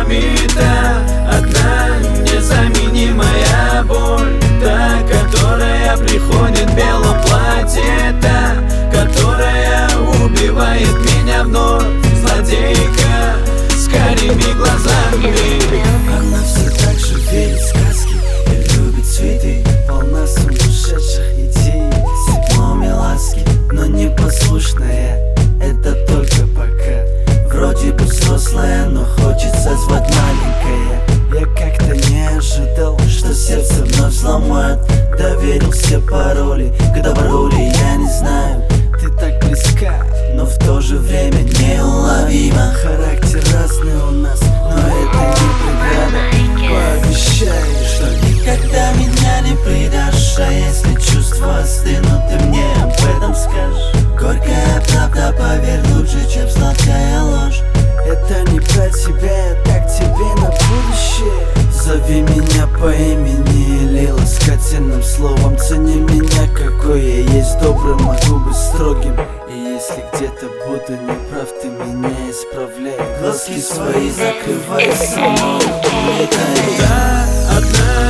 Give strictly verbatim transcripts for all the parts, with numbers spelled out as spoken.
словами. Та одна незаменимая боль, та, которая приходит в белом платье, та, которая убивает меня вновь. Злодейка с карими глазами. Она все так же верит в сказки и любит цветы, полна сумасшедших идей, с теплом и ласки, но непослушная. Это только пока. Вроде бы взрослая, но хочется звать маленькая. Я как-то не ожидал, что сердце вновь взломает. Доверил все пароли, когда пароли я не знаю. Ты так близка, но в то же время неуловима. Характер разный у нас, но это не преграда. Пообещай, что никогда меня не предашь. А если чувства остынут, ты мне об этом скажешь. Горькая правда, поверь, лучше, чем сладкая ложь. Это не про тебя, я так тебе на будущее. Зови меня по имени или ласкательным словом. Цени меня, какой я есть, добрым, могу быть строгим. И если где-то буду неправ, ты меня исправляй. Глазки свои закрывай со мной, улетай. Та одна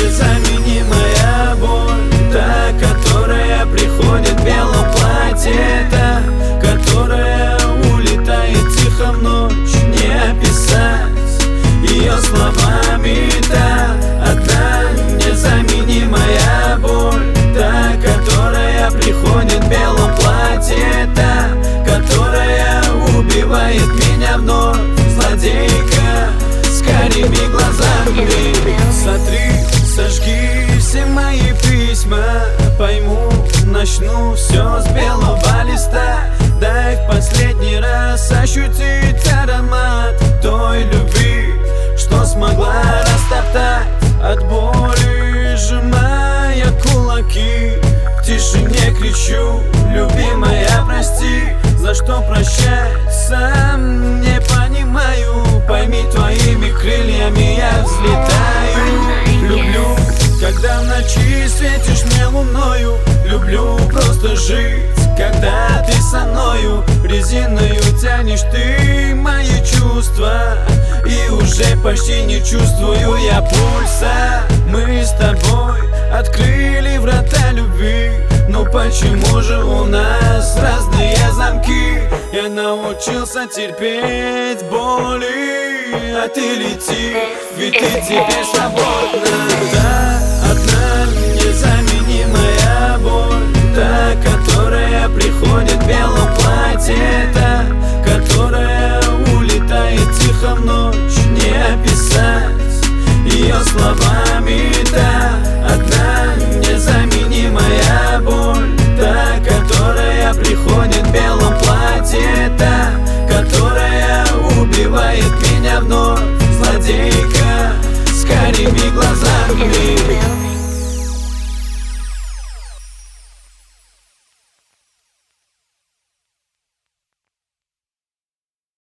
незаменимая боль, та, которая приходит в белом платье, та, которая улетает тихо в ночь. Не описать ее словами. Та одна незаменимая боль, та, которая приходит в белом платье, та, которая убивает меня вновь. Злодейка с карими глазами. Сотри, сожги все мои письма, пойму, начну все с белого листа. Дай в последний раз ощутить аромат той любви, что смогла растоптать. От боли сжимая кулаки, в тишине кричу: любимая, прости. За что прощать, сам не понимаю. Пойми, твоими крыльями я взлетаю. Люблю, когда в ночи светишь мне луною. Люблю просто жить, когда ты со мною. Резиною тянешь ты мои чувства, и уже почти не чувствую я пульса. Мы с тобой открыли врата любви, но почему же у нас разные замки? Я научился терпеть боли, а ты лети, ведь ты теперь свободна. Та одна незаменимая боль, та, которая приходит в белом платье, та,